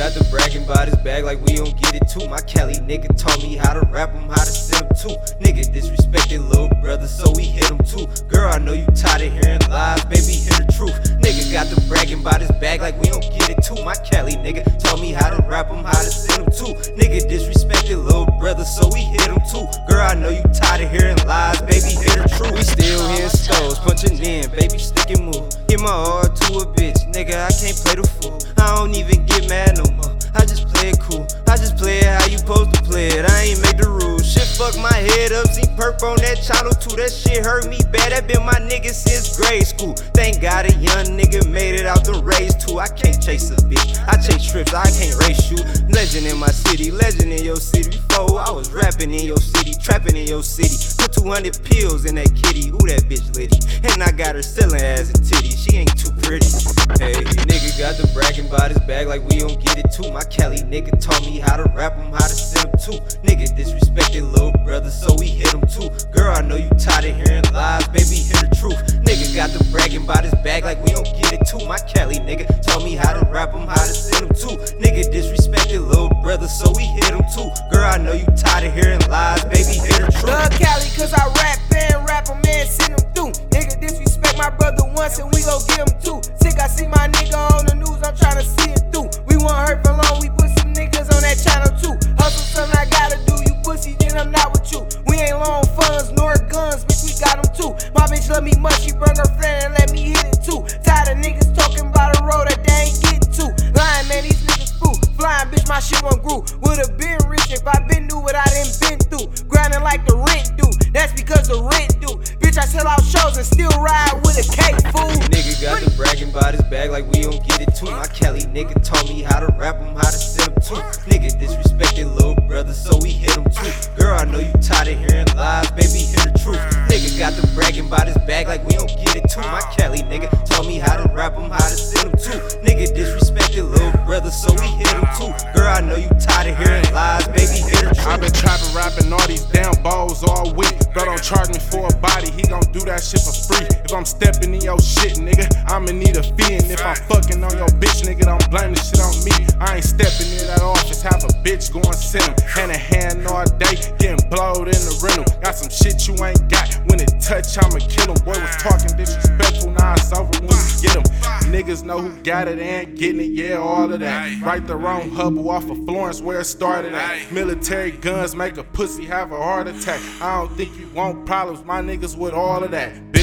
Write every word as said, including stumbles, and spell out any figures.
got the bragging about his bag like we don't get it too. My Cali nigga taught me how to rap him, how to send him too. Nigga disrespected little brother, so we hit him too. Girl, I know you tired of hearing lies, baby, hear the truth. Nigga got the bragging about his bag like we don't get it too. My Cali nigga taught me how to rap him, how to send him too. Nigga disrespected little brother, so we hit him too. Girl, I know you tired of hearing lies, baby, hear the truth. We still hearing stones, punching in, baby, stick and move. Give my heart to a bitch, nigga, I can't play the fool. I don't even get mad no more, I just play it cool. I just play it how you supposed to play it, I ain't make the rules. Shit fuck my head up, see perp on that channel too. That shit hurt me bad, that been my nigga since grade school. Thank God a young nigga made it out the race too. I can't chase a bitch, I chase trips, I can't race you. Legend in my city, legend in your city. Before I was rapping in your city, trapping in your city. Put two hundred pills in that kitty, ooh that bitch litty. And I got her selling ass and titty, she ain't too pretty. Hey, nigga got the bragging about his bag like we don't get it too. My Cali nigga taught me how to rap him, how to send him too. Nigga disrespected little brother, so we hit him too. Girl, I know you tired of hearing lies, baby, hear the truth. Nigga got the bragging about his bag like we don't get it too. My Cali nigga taught me how to rap him, how to send him too. Nigga disrespected little brother, so we hit him too. Girl, I know you tired of hearing lies, baby, hear the truth. Love Cali cause I rap and rap him and send him through. Nigga disrespect my brother once and we gon' get him two. Sick, I see my nigga on the news, I'm tryna see it through. We won't hurt for long, we put some niggas on that channel too. Hustle something I gotta do, you pussy, then I'm not with you. We ain't long funds nor guns, bitch, we got them too. My bitch love me much, she brought her friend and let me hit it too. Tired of niggas talking about a road that they ain't getting to. Lying, man, these niggas fool. Flying, bitch, my shit won't grew. Would've been rich if I been knew what I done been through. Grinding like the rent do, that's because the rent do. Bitch, I sell out shows and still ride with a cake, fool. Nigga got the bragging about his bag like we don't get it too. My Cali nigga taught me how to rap him, how to send him too. Nigga disrespected little brother, so we hit him too. Girl, I know you tired of hearing lies, baby, hear the truth. Nigga got the bragging about his bag like we don't get it too. My Cali nigga taught me how to rap him, how to send him too. Nigga disrespected little brother, so we hit him too. Girl, I know you tired of hearing lies, baby, hear the truth. I've been trapping, rapping all these damn balls all week. Bro, don't charge me for a body, he gon' do that shit for free. If I'm stepping in your shit, nigga, I'ma need a fee. And if I'm fucking on your bitch, nigga, don't blame the shit on me. I ain't stepping in that office, have a bitch go and send him. Hand in hand all day, getting blowed in the rental. Got some shit you ain't got, when it touch, I'ma kill him. Boy was talking disrespectful, now it's over when we get him. Niggas know who got it and getting it, yeah, all of that. Right the wrong hubble off of Florence where it started at. Military guns make a pussy have a heart attack. I don't think you want problems, my niggas with all of that.